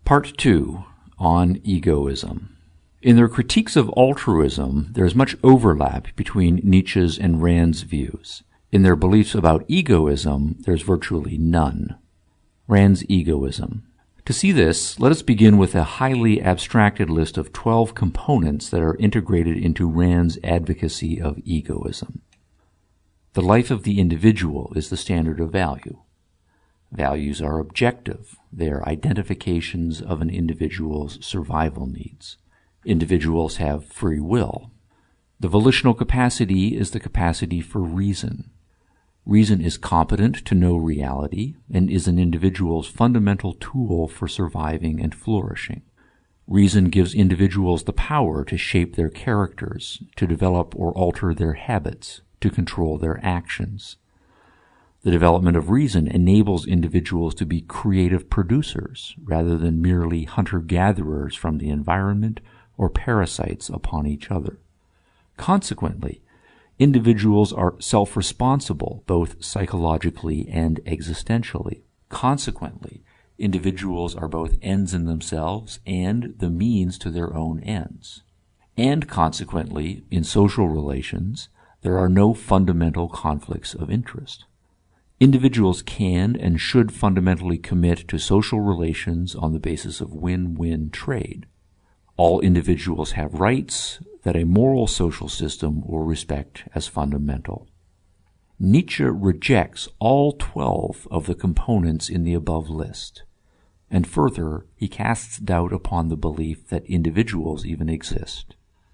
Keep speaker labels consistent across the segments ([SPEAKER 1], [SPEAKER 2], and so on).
[SPEAKER 1] Part 2, on egoism. In their critiques of altruism, there is much overlap between Nietzsche's and Rand's views. In their beliefs about egoism, there's virtually none. Rand's egoism. To see this, let us begin with a highly abstracted list of 12 components that are integrated into Rand's advocacy of egoism. The life of the individual is the standard of value. Values are objective. They are identifications of an individual's survival needs. Individuals have free will. The volitional capacity is the capacity for reason. Reason is competent to know reality and is an individual's fundamental tool for surviving and flourishing. Reason gives individuals the power to shape their characters, to develop or alter their habits, to control their actions. The development of reason enables individuals to be creative producers rather than merely hunter-gatherers from the environment or parasites upon each other. Consequently, individuals are self-responsible both psychologically and existentially. Consequently, individuals are both ends in themselves and the means to their own ends. And consequently, in social relations, there are no fundamental conflicts of interest. Individuals can and should fundamentally commit to social relations on the basis of win-win trade. All individuals have rights that a moral social system will respect as fundamental. Nietzsche rejects all 12 of the components in the above list, and further, he casts doubt upon the belief that individuals even exist.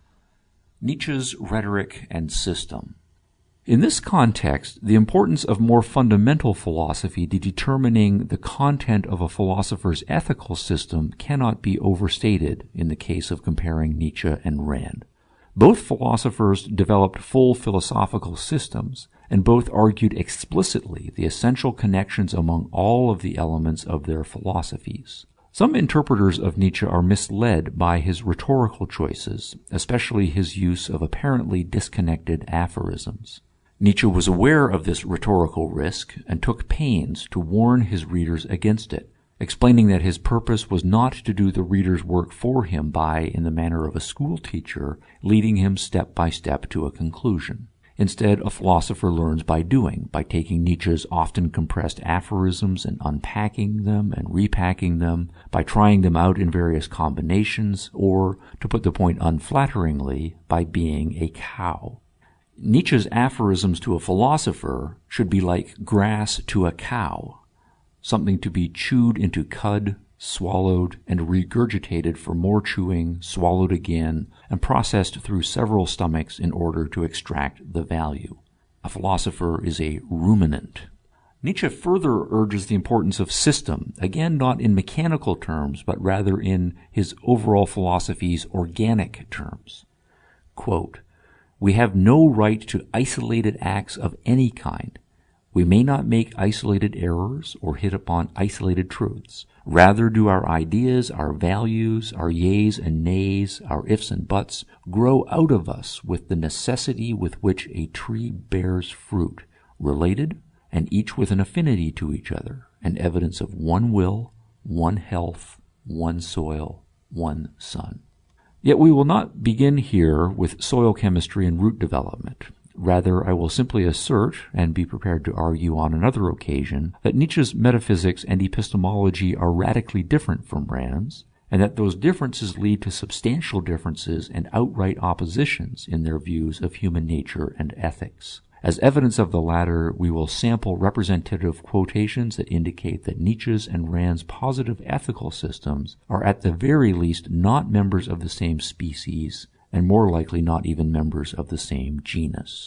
[SPEAKER 1] Nietzsche's rhetoric and system. In this context, the importance of more fundamental philosophy to determining the content of a philosopher's ethical system cannot be overstated in the case of comparing Nietzsche and Rand. Both philosophers developed full philosophical systems, and both argued explicitly the essential connections among all of the elements of their philosophies. Some interpreters of Nietzsche are misled by his rhetorical choices, especially his use of apparently disconnected aphorisms. Nietzsche was aware of this rhetorical risk and took pains to warn his readers against it, explaining that his purpose was not to do the reader's work for him by, in the manner of a schoolteacher, leading him step by step to a conclusion. Instead, a philosopher learns by doing, by taking Nietzsche's often compressed aphorisms and unpacking them and repacking them, by trying them out in various combinations, or, to put the point unflatteringly, by being a cow. Nietzsche's aphorisms to a philosopher should be like grass to a cow, something to be chewed into cud, swallowed, and regurgitated for more chewing, swallowed again, and processed through several stomachs in order to extract the value. A philosopher is a ruminant. Nietzsche further urges the importance of system, again not in mechanical terms, but rather in his overall philosophy's organic terms. Quote, "We have no right to isolated acts of any kind. We may not make isolated errors or hit upon isolated truths. Rather do our ideas, our values, our yeas and nays, our ifs and buts grow out of us with the necessity with which a tree bears fruit, related and each with an affinity to each other, and evidence of one will, one health, one soil, one sun." Yet we will not begin here with soil chemistry and root development. Rather, I will simply assert, and be prepared to argue on another occasion, that Nietzsche's metaphysics and epistemology are radically different from Rand's, and that those differences lead to substantial differences and outright oppositions in their views of human nature and ethics. As evidence of the latter, we will sample representative quotations that indicate that Nietzsche's and Rand's positive ethical systems are at the very least not members of the same species, and more likely not even members of the same genus.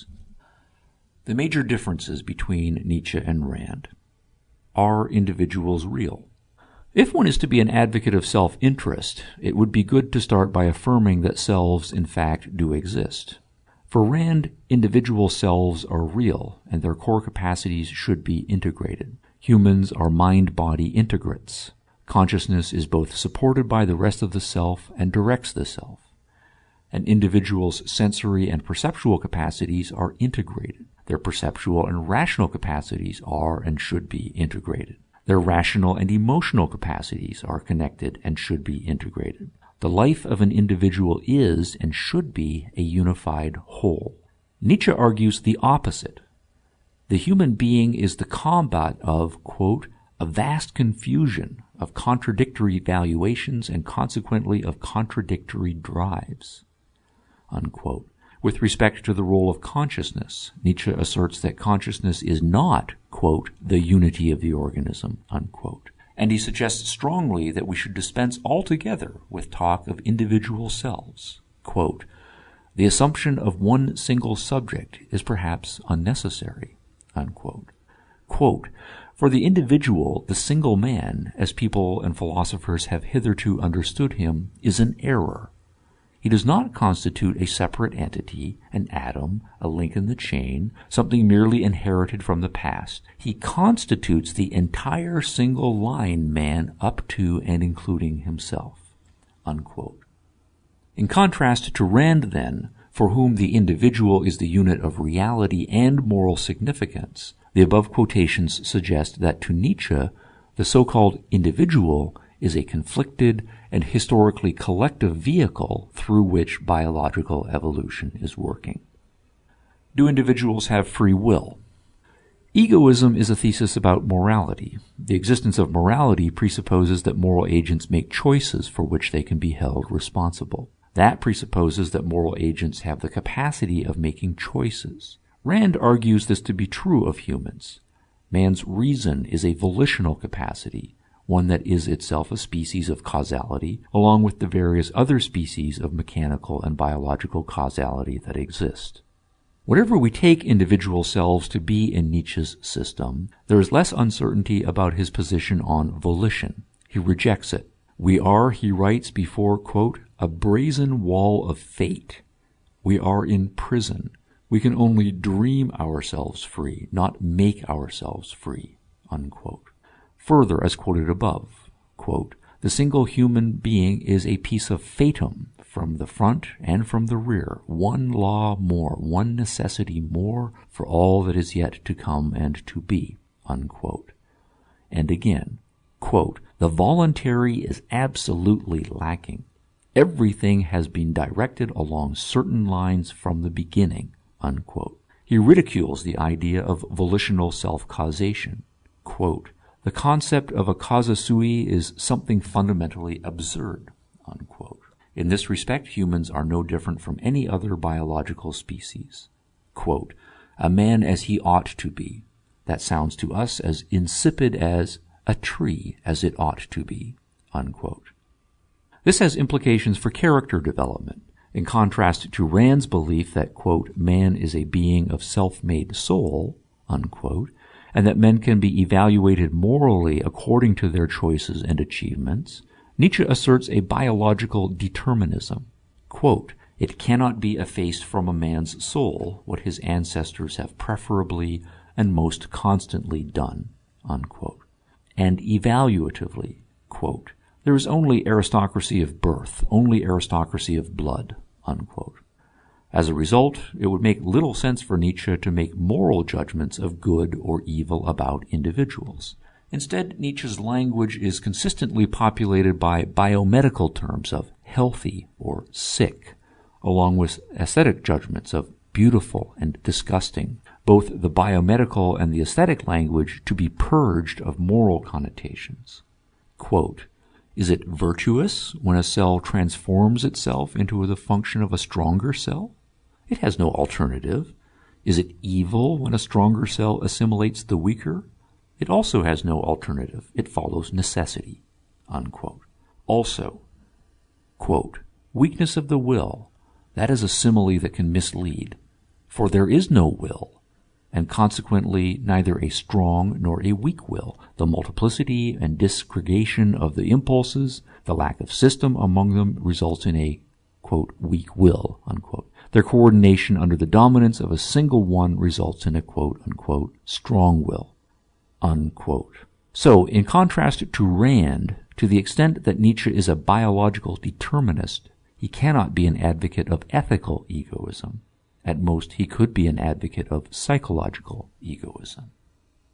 [SPEAKER 1] The major differences between Nietzsche and Rand. Are individuals real? If one is to be an advocate of self-interest, it would be good to start by affirming that selves in fact do exist. For Rand, individual selves are real, and their core capacities should be integrated. Humans are mind-body integrates. Consciousness is both supported by the rest of the self and directs the self. An individual's sensory and perceptual capacities are integrated. Their perceptual and rational capacities are and should be integrated. Their rational and emotional capacities are connected and should be integrated. The life of an individual is and should be a unified whole. Nietzsche argues the opposite. The human being is the combat of, quote, a vast confusion of contradictory valuations and consequently of contradictory drives, unquote. With respect to the role of consciousness, Nietzsche asserts that consciousness is not, quote, the unity of the organism, unquote. And he suggests strongly that we should dispense altogether with talk of individual selves. Quote, the assumption of one single subject is perhaps unnecessary, unquote. Quote, for the individual, the single man, as people and philosophers have hitherto understood him, is an error. He does not constitute a separate entity, an atom, a link in the chain, something merely inherited from the past. He constitutes the entire single line man up to and including himself, unquote. In contrast to Rand, then, for whom the individual is the unit of reality and moral significance, the above quotations suggest that to Nietzsche, the so-called individual is a conflicted and historically collective vehicle through which biological evolution is working. Do individuals have free will? Egoism is a thesis about morality. The existence of morality presupposes that moral agents make choices for which they can be held responsible. That presupposes that moral agents have the capacity of making choices. Rand argues this to be true of humans. Man's reason is a volitional capacity, one that is itself a species of causality, along with the various other species of mechanical and biological causality that exist. Whatever we take individual selves to be in Nietzsche's system, there is less uncertainty about his position on volition. He rejects it. We are, he writes, before, quote, a brazen wall of fate. We are in prison. We can only dream ourselves free, not make ourselves free, unquote. Further, as quoted above, quote, the single human being is a piece of fatum from the front and from the rear, one law more, one necessity more for all that is yet to come and to be, unquote. And again, quote, the voluntary is absolutely lacking. Everything has been directed along certain lines from the beginning, unquote. He ridicules the idea of volitional self-causation. Quote, the concept of a causa sui is something fundamentally absurd, unquote. In this respect, humans are no different from any other biological species. Quote, a man as he ought to be. That sounds to us as insipid as a tree as it ought to be, unquote. This has implications for character development, in contrast to Rand's belief that, quote, man is a being of self-made soul, unquote, and that men can be evaluated morally according to their choices and achievements. Nietzsche asserts a biological determinism. Quote, it cannot be effaced from a man's soul what his ancestors have preferably and most constantly done, unquote. And evaluatively, quote, there is only aristocracy of birth, only aristocracy of blood, unquote. As a result, it would make little sense for Nietzsche to make moral judgments of good or evil about individuals. Instead, Nietzsche's language is consistently populated by biomedical terms of healthy or sick, along with aesthetic judgments of beautiful and disgusting, both the biomedical and the aesthetic language to be purged of moral connotations. Quote, is it virtuous when a cell transforms itself into the function of a stronger cell? It has no alternative. Is it evil when a stronger cell assimilates the weaker? It also has no alternative. It follows necessity, unquote. Also, quote, weakness of the will, that is a simile that can mislead, for there is no will, and consequently neither a strong nor a weak will. The multiplicity and disgregation of the impulses, the lack of system among them results in a, quote, weak will, unquote. Their coordination under the dominance of a single one results in a, quote, unquote, strong will, unquote. So, in contrast to Rand, to the extent that Nietzsche is a biological determinist, he cannot be an advocate of ethical egoism. At most, he could be an advocate of psychological egoism.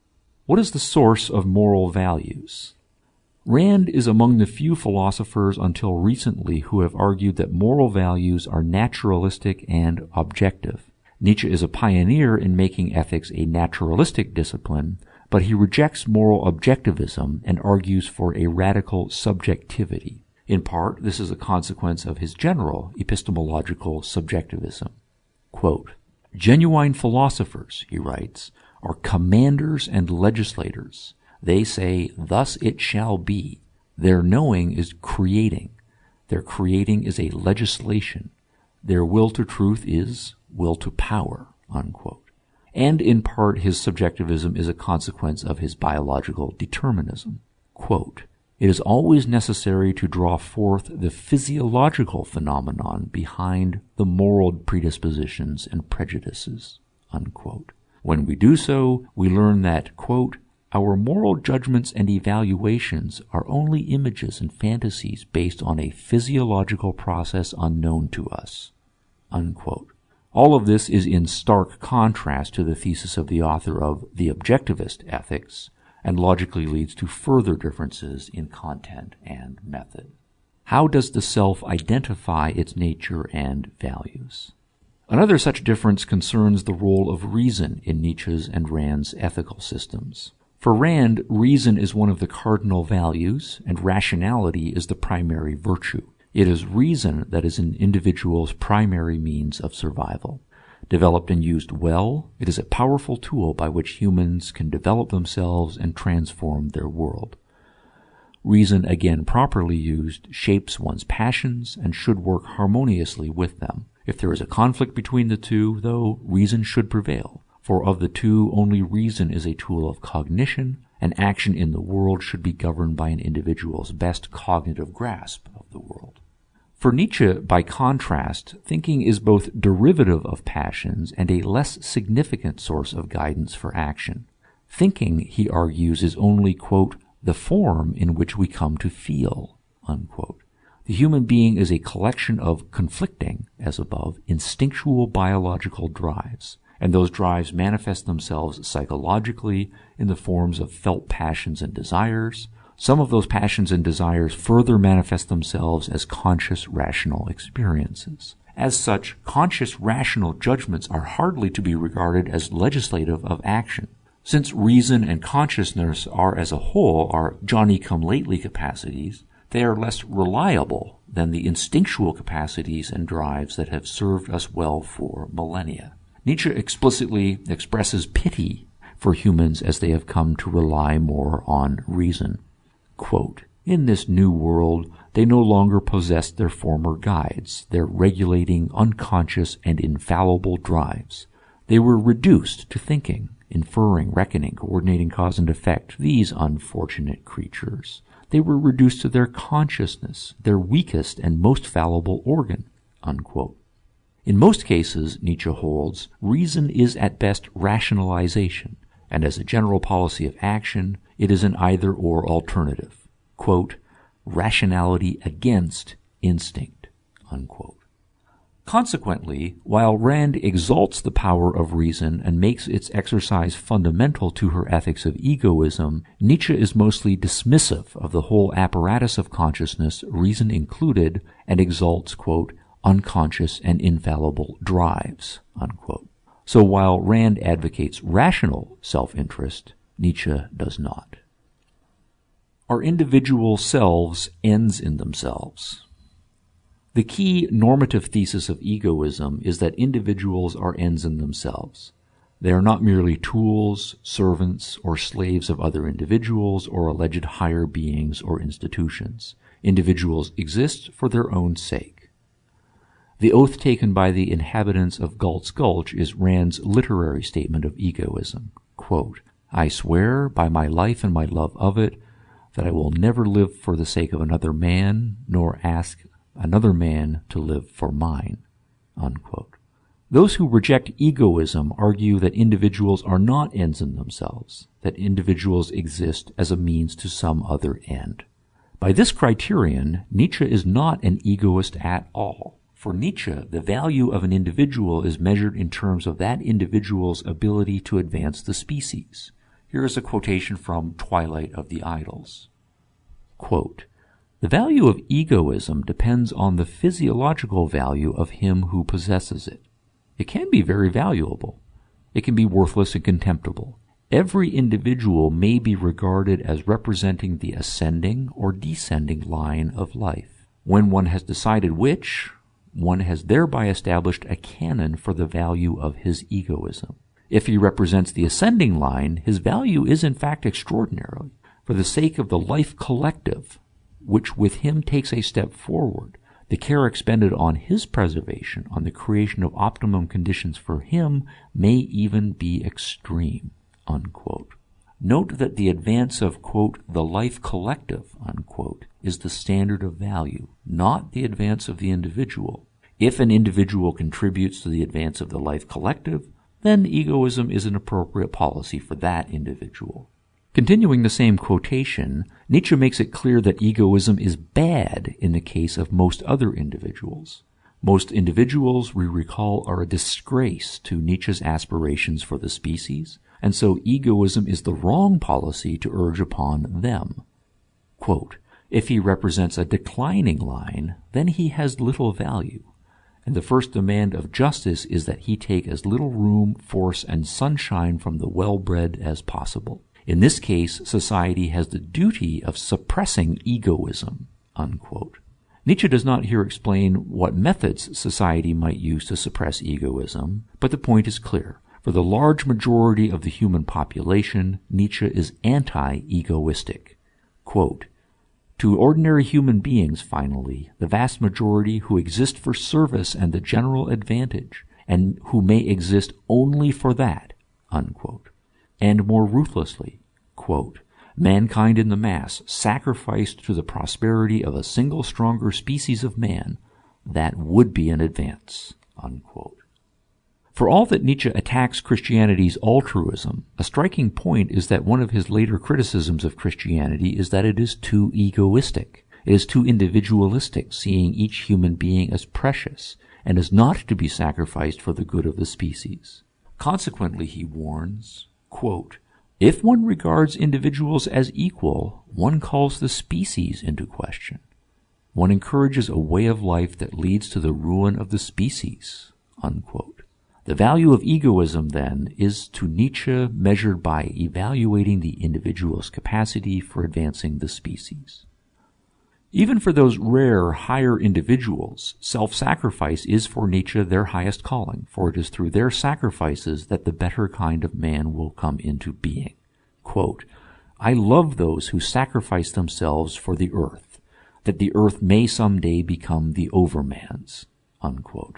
[SPEAKER 1] What is the source of moral values? Rand is among the few philosophers until recently who have argued that moral values are naturalistic and objective. Nietzsche is a pioneer in making ethics a naturalistic discipline, but he rejects moral objectivism and argues for a radical subjectivity. In part, this is a consequence of his general epistemological subjectivism. Quote, "Genuine philosophers," he writes, "are commanders and legislators. They say, 'Thus it shall be.' Their knowing is creating. Their creating is a legislation. Their will to truth is will to power." Unquote. And in part, his subjectivism is a consequence of his biological determinism. Quote, "It is always necessary to draw forth the physiological phenomenon behind the moral predispositions and prejudices." Unquote. When we do so, we learn that, quote, "Our moral judgments and evaluations are only images and fantasies based on a physiological process unknown to us." Unquote. All of this is in stark contrast to the thesis of the author of The Objectivist Ethics, and logically leads to further differences in content and method. How does the self identify its nature and values? Another such difference concerns the role of reason in Nietzsche's and Rand's ethical systems. For Rand, reason is one of the cardinal values, and rationality is the primary virtue. It is reason that is an individual's primary means of survival. Developed and used well, it is a powerful tool by which humans can develop themselves and transform their world. Reason, again properly used, shapes one's passions and should work harmoniously with them. If there is a conflict between the two, though, reason should prevail, for of the two, only reason is a tool of cognition, and action in the world should be governed by an individual's best cognitive grasp of the world. For Nietzsche, by contrast, thinking is both derivative of passions and a less significant source of guidance for action. Thinking, he argues, is only, quote, "the form in which we come to feel," unquote. The human being is a collection of conflicting, as above, instinctual biological drives, and those drives manifest themselves psychologically in the forms of felt passions and desires. Some of those passions and desires further manifest themselves as conscious, rational experiences. As such, conscious, rational judgments are hardly to be regarded as legislative of action. Since reason and consciousness are as a whole are Johnny-come-lately capacities, they are less reliable than the instinctual capacities and drives that have served us well for millennia. Nietzsche explicitly expresses pity for humans as they have come to rely more on reason. Quote, "In this new world, they no longer possessed their former guides, their regulating, unconscious, and infallible drives. They were reduced to thinking, inferring, reckoning, coordinating cause and effect, these unfortunate creatures. They were reduced to their consciousness, their weakest and most fallible organ." Unquote. In most cases, Nietzsche holds, reason is at best rationalization, and as a general policy of action, it is an either-or alternative. Quote, "rationality against instinct." Unquote. Consequently, while Rand exalts the power of reason and makes its exercise fundamental to her ethics of egoism, Nietzsche is mostly dismissive of the whole apparatus of consciousness, reason included, and exalts, quote, "unconscious and infallible drives." Unquote. So while Rand advocates rational self-interest, Nietzsche does not. Are individual selves ends in themselves? The key normative thesis of egoism is that individuals are ends in themselves. They are not merely tools, servants, or slaves of other individuals or alleged higher beings or institutions. Individuals exist for their own sake. The oath taken by the inhabitants of Galt's Gulch is Rand's literary statement of egoism. Quote, "I swear by my life and my love of it that I will never live for the sake of another man, nor ask another man to live for mine." Unquote. Those who reject egoism argue that individuals are not ends in themselves, that individuals exist as a means to some other end. By this criterion, Nietzsche is not an egoist at all. For Nietzsche, the value of an individual is measured in terms of that individual's ability to advance the species. Here is a quotation from Twilight of the Idols. Quote, "The value of egoism depends on the physiological value of him who possesses it. It can be very valuable. It can be worthless and contemptible. Every individual may be regarded as representing the ascending or descending line of life. When one has decided which, one has thereby established a canon for the value of his egoism. If he represents the ascending line, his value is in fact extraordinary. For the sake of the life collective, which with him takes a step forward, the care expended on his preservation, on the creation of optimum conditions for him, may even be extreme." Unquote. Note that the advance of, quote, "the life collective," unquote, is the standard of value, not the advance of the individual. If an individual contributes to the advance of the life collective, then egoism is an appropriate policy for that individual. Continuing the same quotation, Nietzsche makes it clear that egoism is bad in the case of most other individuals. Most individuals, we recall, are a disgrace to Nietzsche's aspirations for the species, and so egoism is the wrong policy to urge upon them. Quote, "If he represents a declining line, then he has little value, and the first demand of justice is that he take as little room, force, and sunshine from the well-bred as possible. In this case, society has the duty of suppressing egoism." Unquote. Nietzsche does not here explain what methods society might use to suppress egoism, but the point is clear. For the large majority of the human population, Nietzsche is anti-egoistic. Quote, "To ordinary human beings, finally, the vast majority who exist for service and the general advantage, and who may exist only for that," unquote. And more ruthlessly, quote, "Mankind in the mass, sacrificed to the prosperity of a single stronger species of man, that would be an advance," unquote. For all that Nietzsche attacks Christianity's altruism, a striking point is that one of his later criticisms of Christianity is that it is too egoistic. It is too individualistic, seeing each human being as precious and as not to be sacrificed for the good of the species. Consequently, he warns, quote, "If one regards individuals as equal, one calls the species into question. One encourages a way of life that leads to the ruin of the species," unquote. The value of egoism, then, is to Nietzsche measured by evaluating the individual's capacity for advancing the species. Even for those rare, higher individuals, self-sacrifice is for Nietzsche their highest calling, for it is through their sacrifices that the better kind of man will come into being. Quote, "I love those who sacrifice themselves for the earth, that the earth may someday become the overman's," unquote.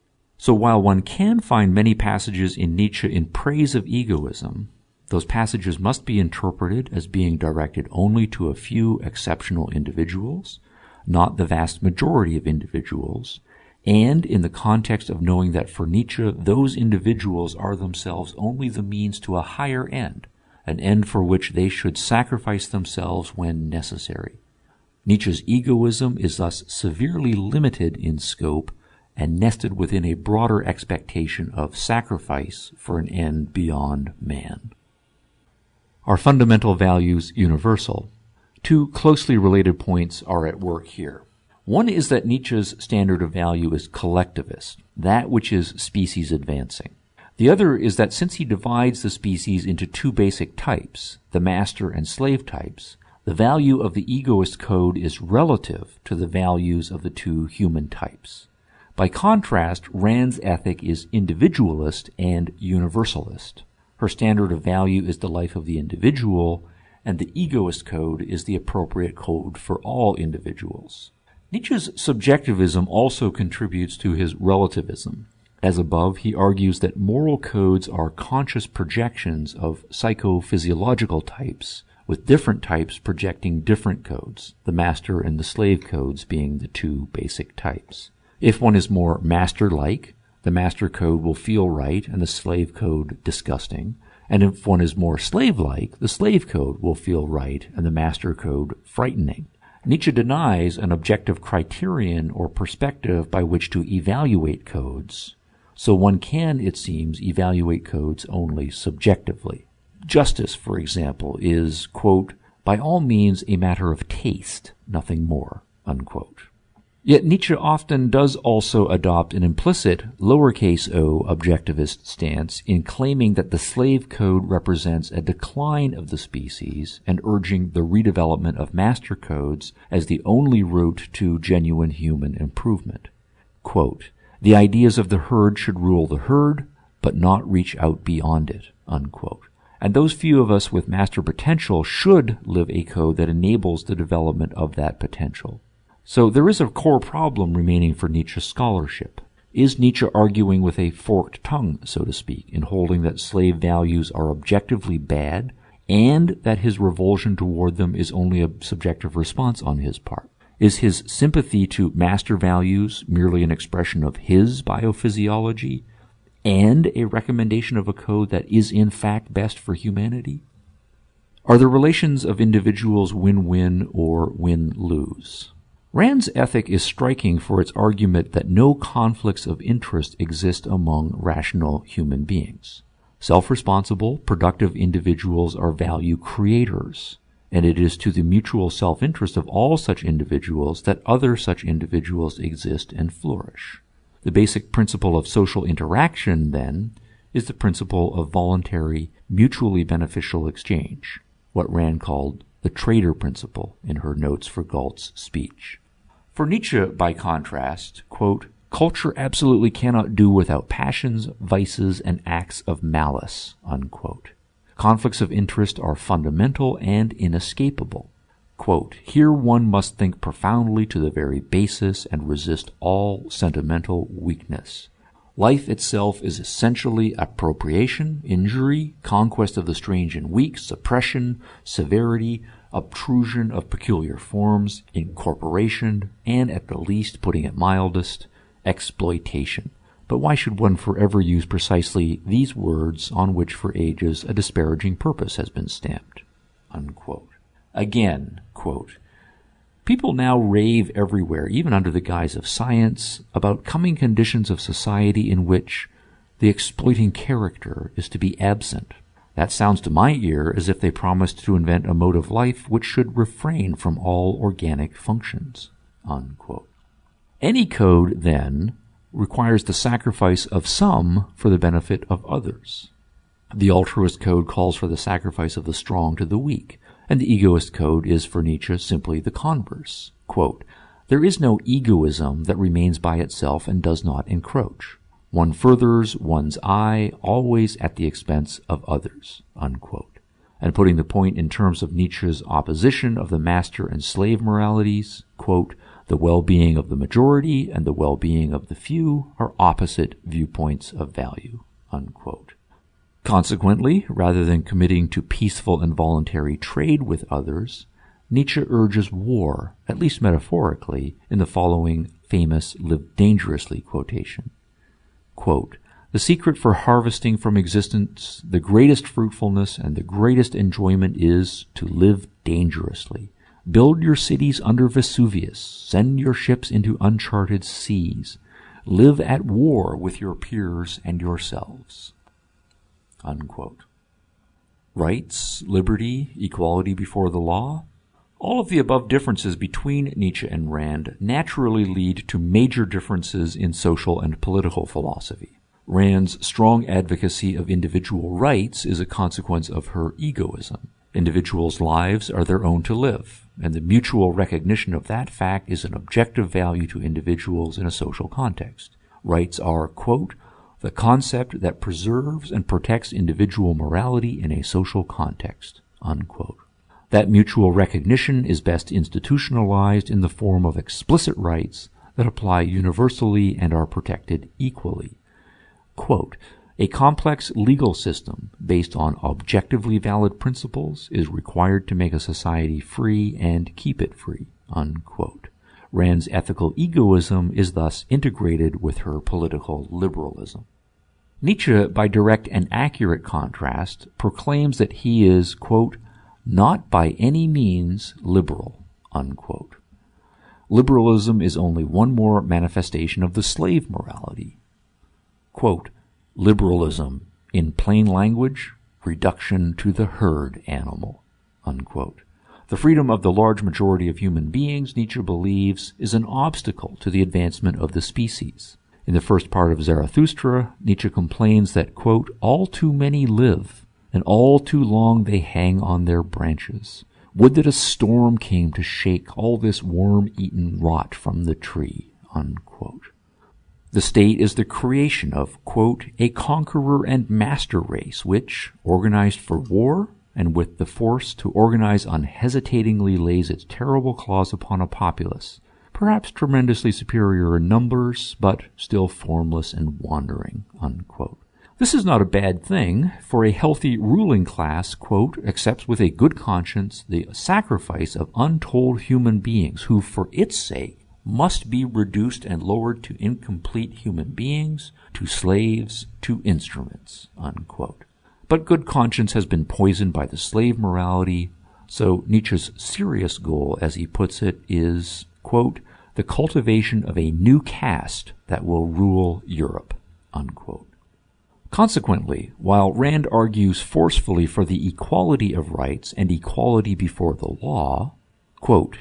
[SPEAKER 1] So while one can find many passages in Nietzsche in praise of egoism, those passages must be interpreted as being directed only to a few exceptional individuals, not the vast majority of individuals, and in the context of knowing that for Nietzsche, those individuals are themselves only the means to a higher end, an end for which they should sacrifice themselves when necessary. Nietzsche's egoism is thus severely limited in scope and nested within a broader expectation of sacrifice for an end beyond man. Are fundamental values universal? Two closely related points are at work here. One is that Nietzsche's standard of value is collectivist, that which is species advancing. The other is that since he divides the species into two basic types, the master and slave types, the value of the egoist code is relative to the values of the two human types. By contrast, Rand's ethic is individualist and universalist. Her standard of value is the life of the individual, and the egoist code is the appropriate code for all individuals. Nietzsche's subjectivism also contributes to his relativism. As above, he argues that moral codes are conscious projections of psychophysiological types, with different types projecting different codes, the master and the slave codes being the two basic types. If one is more master-like, the master code will feel right and the slave code disgusting. And if one is more slave-like, the slave code will feel right and the master code frightening. Nietzsche denies an objective criterion or perspective by which to evaluate codes, so one can, it seems, evaluate codes only subjectively. Justice, for example, is, quote, by all means a matter of taste, nothing more, unquote. Yet Nietzsche often does also adopt an implicit, lowercase o, objectivist stance in claiming that the slave code represents a decline of the species and urging the redevelopment of master codes as the only route to genuine human improvement. Quote, the ideas of the herd should rule the herd, but not reach out beyond it, unquote. And those few of us with master potential should live a code that enables the development of that potential. So there is a core problem remaining for Nietzsche's scholarship. Is Nietzsche arguing with a forked tongue, so to speak, in holding that slave values are objectively bad and that his revulsion toward them is only a subjective response on his part? Is his sympathy to master values merely an expression of his biophysiology and a recommendation of a code that is in fact best for humanity? Are the relations of individuals win-win or win-lose? Rand's ethic is striking for its argument that no conflicts of interest exist among rational human beings. Self-responsible, productive individuals are value creators, and it is to the mutual self-interest of all such individuals that other such individuals exist and flourish. The basic principle of social interaction, then, is the principle of voluntary, mutually beneficial exchange, what Rand called the trader principle in her notes for Galt's speech. For Nietzsche, by contrast, quote, culture absolutely cannot do without passions, vices, and acts of malice, unquote. Conflicts of interest are fundamental and inescapable. Quote, here one must think profoundly to the very basis and resist all sentimental weakness. Life itself is essentially appropriation, injury, conquest of the strange and weak, suppression, severity, obtrusion of peculiar forms, incorporation, and at the least, putting it mildest, exploitation. But why should one forever use precisely these words on which for ages a disparaging purpose has been stamped? Unquote. Again, quote, people now rave everywhere, even under the guise of science, about coming conditions of society in which the exploiting character is to be absent. That sounds to my ear as if they promised to invent a mode of life which should refrain from all organic functions, unquote. Any code, then, requires the sacrifice of some for the benefit of others. The altruist code calls for the sacrifice of the strong to the weak, and the egoist code is for Nietzsche simply the converse. Quote, there is no egoism that remains by itself and does not encroach. One furthers one's I always at the expense of others, unquote. And putting the point in terms of Nietzsche's opposition of the master and slave moralities, quote, the well-being of the majority and the well-being of the few are opposite viewpoints of value, unquote. Consequently, rather than committing to peaceful and voluntary trade with others, Nietzsche urges war, at least metaphorically, in the following famous Live Dangerously quotation. Quote, the secret for harvesting from existence the greatest fruitfulness and the greatest enjoyment is to live dangerously. Build your cities under Vesuvius. Send your ships into uncharted seas. Live at war with your peers and yourselves. Unquote. Rights, liberty, equality before the law. All of the above differences between Nietzsche and Rand naturally lead to major differences in social and political philosophy. Rand's strong advocacy of individual rights is a consequence of her egoism. Individuals' lives are their own to live, and the mutual recognition of that fact is an objective value to individuals in a social context. Rights are, quote, the concept that preserves and protects individual morality in a social context, unquote. That mutual recognition is best institutionalized in the form of explicit rights that apply universally and are protected equally. Quote, a complex legal system based on objectively valid principles is required to make a society free and keep it free, unquote. Rand's ethical egoism is thus integrated with her political liberalism. Nietzsche, by direct and accurate contrast, proclaims that he is, quote, not by any means liberal, unquote. Liberalism is only one more manifestation of the slave morality. Quote, liberalism, in plain language, reduction to the herd animal, unquote. The freedom of the large majority of human beings, Nietzsche believes, is an obstacle to the advancement of the species. In the first part of Zarathustra, Nietzsche complains that, quote, all too many live, and all too long they hang on their branches. Would that a storm came to shake all this worm-eaten rot from the tree, unquote. The state is the creation of, quote, a conqueror and master race which, organized for war, and with the force to organize unhesitatingly, lays its terrible claws upon a populace, perhaps tremendously superior in numbers, but still formless and wandering, unquote. This is not a bad thing, for a healthy ruling class, quote, accepts with a good conscience the sacrifice of untold human beings who, for its sake, must be reduced and lowered to incomplete human beings, to slaves, to instruments, unquote. But good conscience has been poisoned by the slave morality, so Nietzsche's serious goal, as he puts it, is, quote, the cultivation of a new caste that will rule Europe, unquote. Consequently, while Rand argues forcefully for the equality of rights and equality before the law, quote,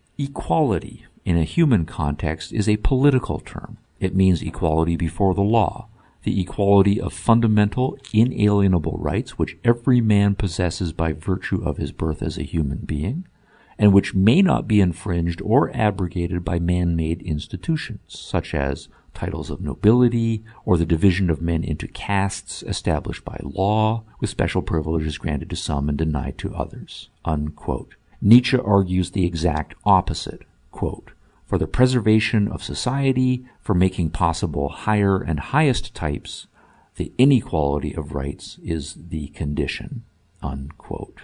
[SPEAKER 1] equality in a human context is a political term. It means equality before the law, the equality of fundamental, inalienable rights which every man possesses by virtue of his birth as a human being, and which may not be infringed or abrogated by man-made institutions, such as titles of nobility or the division of men into castes established by law, with special privileges granted to some and denied to others, unquote. Nietzsche argues the exact opposite, quote, for the preservation of society, for making possible higher and highest types, the inequality of rights is the condition, unquote.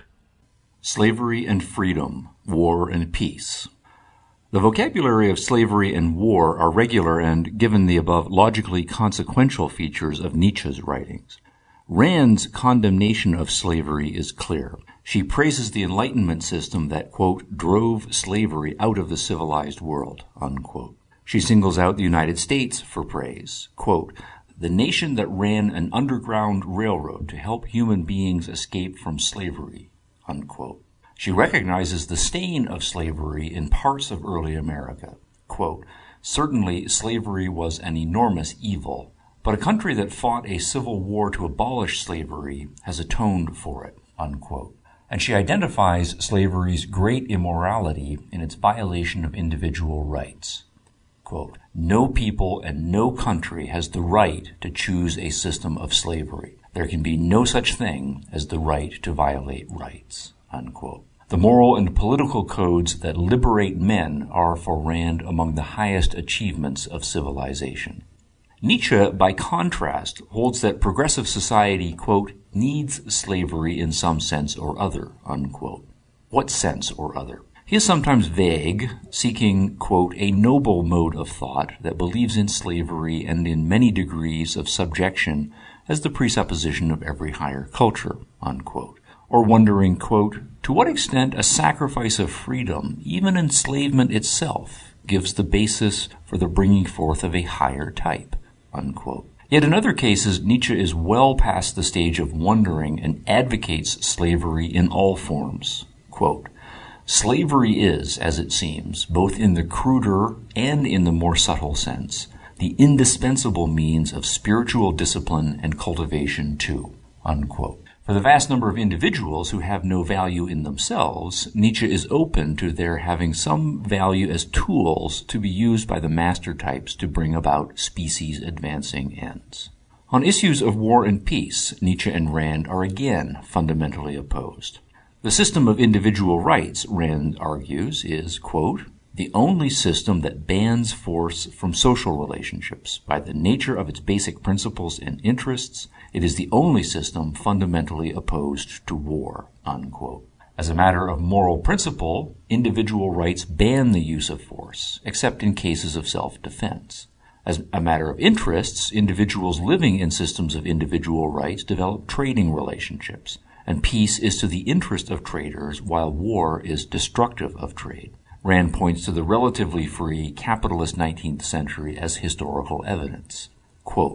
[SPEAKER 1] Slavery and freedom, war and peace. The vocabulary of slavery and war are regular and, given the above, logically consequential features of Nietzsche's writings. Rand's condemnation of slavery is clear. She praises the Enlightenment system that, quote, drove slavery out of the civilized world, unquote. She singles out the United States for praise, quote, the nation that ran an underground railroad to help human beings escape from slavery, unquote. She recognizes the stain of slavery in parts of early America. Quote, certainly slavery was an enormous evil, but a country that fought a civil war to abolish slavery has atoned for it, unquote. And she identifies slavery's great immorality in its violation of individual rights. Quote, no people and no country has the right to choose a system of slavery. There can be no such thing as the right to violate rights, unquote. The moral and political codes that liberate men are, for Rand, among the highest achievements of civilization. Nietzsche, by contrast, holds that progressive society, quote, needs slavery in some sense or other, unquote. What sense or other? He is sometimes vague, seeking, quote, a noble mode of thought that believes in slavery and in many degrees of subjection as the presupposition of every higher culture, unquote. Or wondering, quote, to what extent a sacrifice of freedom, even enslavement itself, gives the basis for the bringing forth of a higher type, unquote. Yet in other cases, Nietzsche is well past the stage of wondering and advocates slavery in all forms. Quote, slavery is, as it seems, both in the cruder and in the more subtle sense, the indispensable means of spiritual discipline and cultivation too, unquote. For the vast number of individuals who have no value in themselves, Nietzsche is open to their having some value as tools to be used by the master types to bring about species-advancing ends. On issues of war and peace, Nietzsche and Rand are again fundamentally opposed. The system of individual rights, Rand argues, is, quote, the only system that bans force from social relationships. By the nature of its basic principles and interests, it is the only system fundamentally opposed to war, unquote. As a matter of moral principle, individual rights ban the use of force, except in cases of self-defense. As a matter of interests, individuals living in systems of individual rights develop trading relationships, and peace is to the interest of traders while war is destructive of trade. Rand points to the relatively free capitalist 19th century as historical evidence. Quote,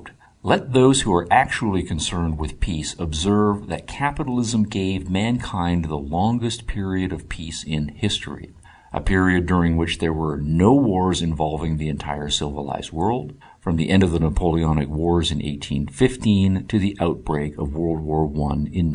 [SPEAKER 1] Let those who are actually concerned with peace observe that capitalism gave mankind the longest period of peace in history, a period during which there were no wars involving the entire civilized world, from the end of the Napoleonic Wars in 1815 to the outbreak of World War I in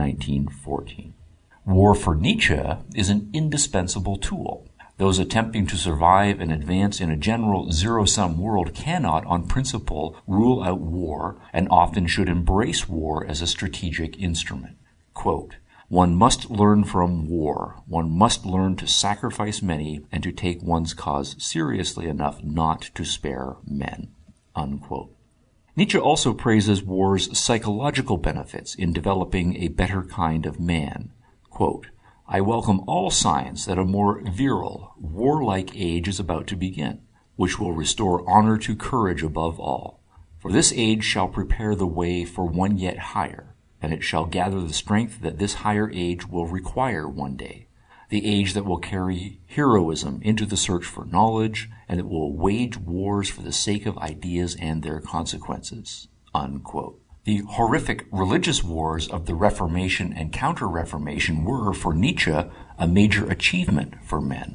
[SPEAKER 1] 1914. War for Nietzsche is an indispensable tool. Those attempting to survive and advance in a general zero-sum world cannot, on principle, rule out war, and often should embrace war as a strategic instrument. Quote, "One must learn from war. One must learn to sacrifice many and to take one's cause seriously enough not to spare men." Unquote. Nietzsche also praises war's psychological benefits in developing a better kind of man. Quote, "I welcome all signs that a more virile, warlike age is about to begin, which will restore honor to courage above all. For this age shall prepare the way for one yet higher, and it shall gather the strength that this higher age will require one day, the age that will carry heroism into the search for knowledge, and it will wage wars for the sake of ideas and their consequences." Unquote. The horrific religious wars of the Reformation and Counter-Reformation were, for Nietzsche, a major achievement for men.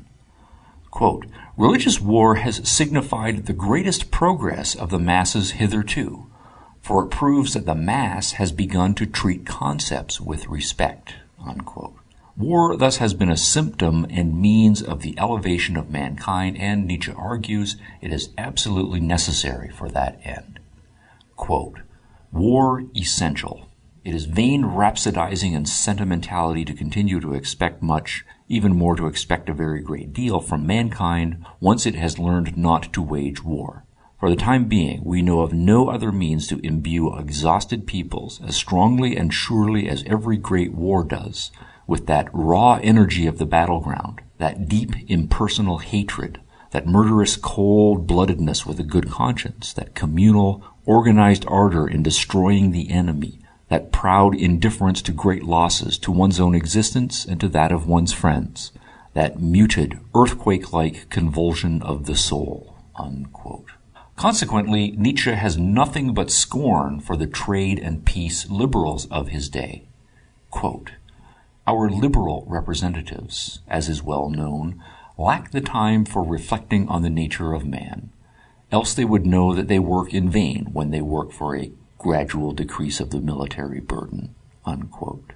[SPEAKER 1] Quote, "Religious war has signified the greatest progress of the masses hitherto, for it proves that the mass has begun to treat concepts with respect." Unquote. War thus has been a symptom and means of the elevation of mankind, and Nietzsche argues it is absolutely necessary for that end. Quote, "War essential. It is vain rhapsodizing and sentimentality to continue to expect much, even more to expect a very great deal from mankind once it has learned not to wage war. For the time being, we know of no other means to imbue exhausted peoples as strongly and surely as every great war does, with that raw energy of the battleground, that deep impersonal hatred, that murderous cold-bloodedness with a good conscience, that communal, organized ardor in destroying the enemy, that proud indifference to great losses, to one's own existence and to that of one's friends, that muted, earthquake-like convulsion of the soul." Unquote. Consequently, Nietzsche has nothing but scorn for the trade and peace liberals of his day. Quote, "Our liberal representatives, as is well known, lack the time for reflecting on the nature of man. Else they would know that they work in vain when they work for a gradual decrease of the military burden." Unquote.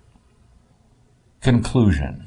[SPEAKER 1] Conclusion.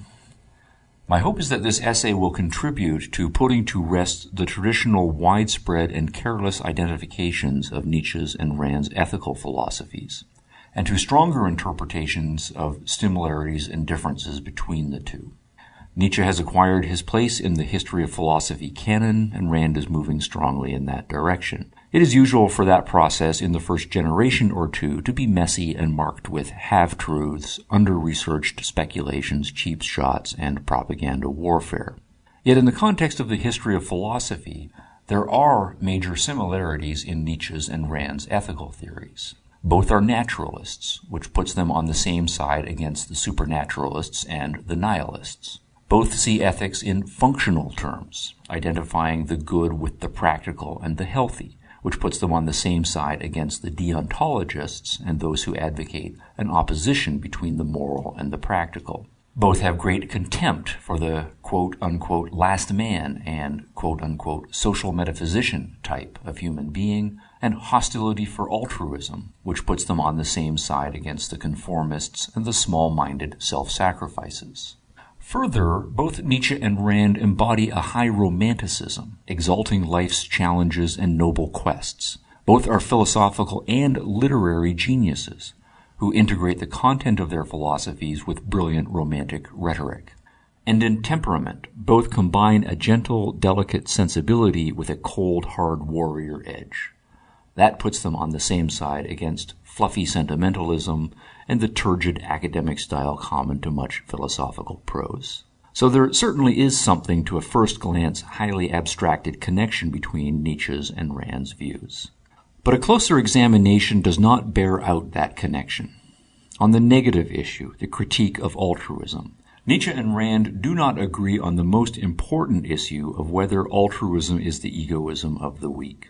[SPEAKER 1] My hope is that this essay will contribute to putting to rest the traditional widespread and careless identifications of Nietzsche's and Rand's ethical philosophies, and to stronger interpretations of similarities and differences between the two. Nietzsche has acquired his place in the history of philosophy canon, and Rand is moving strongly in that direction. It is usual for that process in the first generation or two to be messy and marked with half-truths, under-researched speculations, cheap shots, and propaganda warfare. Yet in the context of the history of philosophy, there are major similarities in Nietzsche's and Rand's ethical theories. Both are naturalists, which puts them on the same side against the supernaturalists and the nihilists. Both see ethics in functional terms, identifying the good with the practical and the healthy, which puts them on the same side against the deontologists and those who advocate an opposition between the moral and the practical. Both have great contempt for the quote-unquote last man and quote-unquote social metaphysician type of human being, and hostility for altruism, which puts them on the same side against the conformists and the small-minded self-sacrifices. Further, both Nietzsche and Rand embody a high romanticism, exalting life's challenges and noble quests. Both are philosophical and literary geniuses, who integrate the content of their philosophies with brilliant romantic rhetoric. And in temperament, both combine a gentle, delicate sensibility with a cold, hard warrior edge. That puts them on the same side against fluffy sentimentalism and the turgid academic style common to much philosophical prose. So there certainly is something to a first glance highly abstracted connection between Nietzsche's and Rand's views. But a closer examination does not bear out that connection. On the negative issue, the critique of altruism, Nietzsche and Rand do not agree on the most important issue of whether altruism is the egoism of the weak.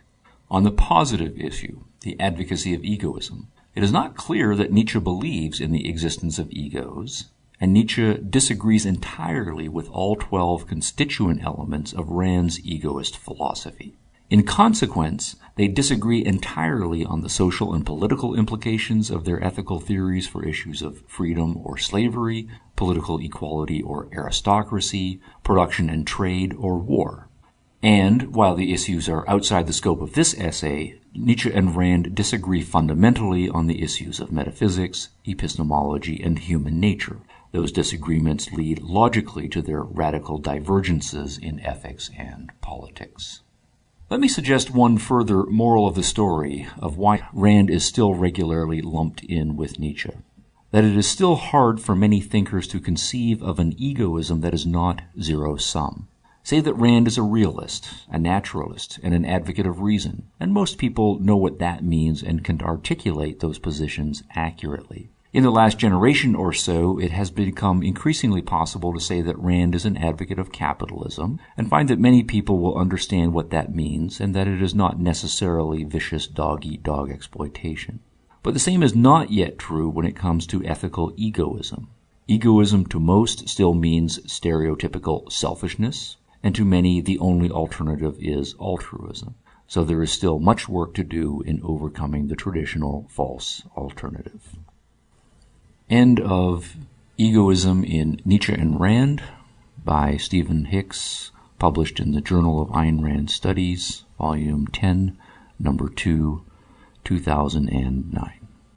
[SPEAKER 1] On the positive issue, the advocacy of egoism, it is not clear that Nietzsche believes in the existence of egos, and Nietzsche disagrees entirely with all 12 constituent elements of Rand's egoist philosophy. In consequence, they disagree entirely on the social and political implications of their ethical theories for issues of freedom or slavery, political equality or aristocracy, production and trade or war. And, while the issues are outside the scope of this essay, Nietzsche and Rand disagree fundamentally on the issues of metaphysics, epistemology, and human nature. Those disagreements lead logically to their radical divergences in ethics and politics. Let me suggest one further moral of the story of why Rand is still regularly lumped in with Nietzsche. That it is still hard for many thinkers to conceive of an egoism that is not zero-sum. Say that Rand is a realist, a naturalist, and an advocate of reason, and most people know what that means and can articulate those positions accurately. In the last generation or so, it has become increasingly possible to say that Rand is an advocate of capitalism, and find that many people will understand what that means, and that it is not necessarily vicious dog-eat-dog exploitation. But the same is not yet true when it comes to ethical egoism. Egoism to most still means stereotypical selfishness, and to many the only alternative is altruism. So there is still much work to do in overcoming the traditional false alternative. End of Egoism in Nietzsche and Rand by Stephen Hicks, published in the Journal of Ayn Rand Studies, Volume 10, Number 2, 2009.